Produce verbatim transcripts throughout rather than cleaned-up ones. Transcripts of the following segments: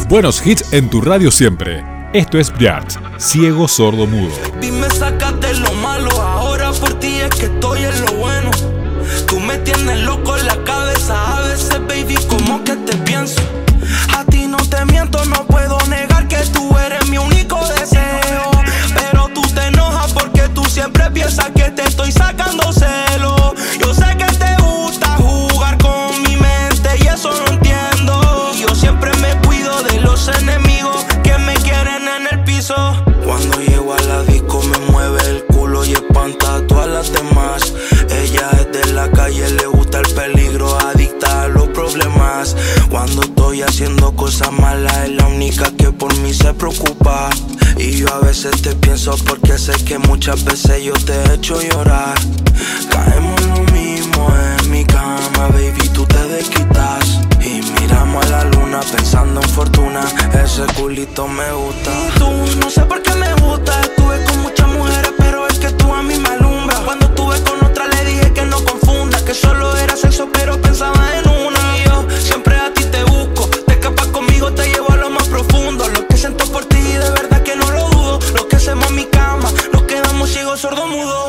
Buenos hits en tu radio siempre. Esto es Briards, ciego, sordo, mudo. Dime, sácate lo malo, ahora por ti es que estoy en lo bueno. Tú me tienes loco en la cabeza, a veces, baby, como que te pienso. A ti no te miento, no puedo negar que tú eres mi único deseo. Pero tú te enojas porque tú siempre piensas que te estoy sacando celo. Yo sé que te gusta jugar con mi mente y eso no entiendo. Y yo siempre me cuido de los enemigos que me quieren en el piso. Cuando llego a la disco me mueve el culo y espanta a todas las demás. Ella es de la calle, le gusta el peligro, adicta a los problemas. Cuando estoy haciendo cosas malas es la única que por mí se preocupa. Y yo a veces te pienso porque sé que muchas veces yo te he hecho llorar. Caemos lo mismo en mi cama, baby, tú te desquitas. Y miramos a la luna pensando en fortuna, ese culito me gusta. Y tú, no sé por qué me gusta, estuve con muchas mujeres pero es que tú a mí me alumbras. Cuando estuve con otra le dije que no confunda, que solo era sexo pero pensaba en una. Y yo siempre a ti te busco, te escapas conmigo, te llevo a lo más profundo. Lo que siento por ti de verdad que no lo dudo. Lo que hacemos en mi cama, nos quedamos ciegos, sordo, mudo.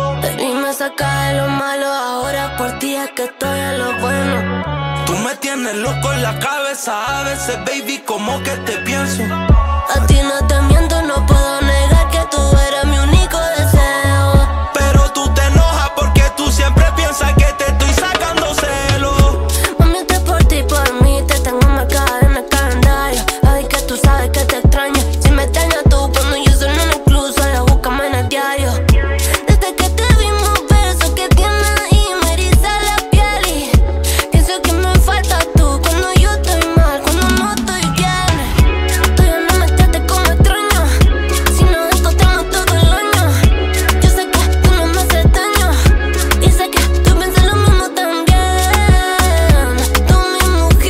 Y me saca de lo malo, ahora por ti es que estoy en lo bueno. Tú me tienes loco en la cabeza, a veces, baby, como que te pienso. A ti no te miento, no puedo negar que tú eres mi único deseo. Pero tú te enojas porque tú siempre piensas que te estoy sacando celo. Mami, esto es por ti, por mí, te tengo marcada en el calendario. Ay, que tú sabes que te extraño. Si me extrañas tú cuando yo soy un incluso, la búscame en el diario. Desde que te vimos, besos que tienes ahí me eriza la piel. Y pienso que me faltas tú cuando yo estoy mal, cuando no estoy bien. Tú ya no me trates como extraño, si no encontramos todo el año. Yo sé que tú no me haces daño y sé que tú piensas lo mismo también. Tú mi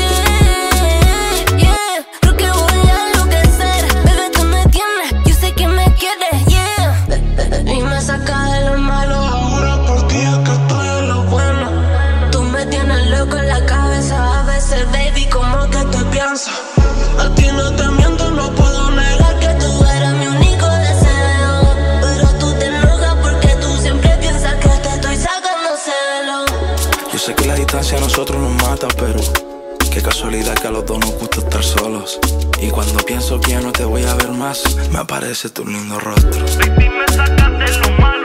mujer, yeah. Creo que voy a enloquecer, bebé, tú me tienes, yo sé que me quieres, yeah. Y me sacas de lo malo, ahora por ti es que estoy en lo bueno. Tú me tienes loco en la cabeza, a veces, baby, como que te pienso. A ti no te miento, no puedo negar que Tú eres mi único deseo, pero tú te enojas porque tú siempre piensas que te estoy sacando celo. Yo sé que la distancia a nosotros nos mata, pero qué casualidad que a los dos nos gusta estar solos. Y cuando pienso que ya no te voy a ver más, me aparece tu lindo rostro. Baby, me sacas de lo malo.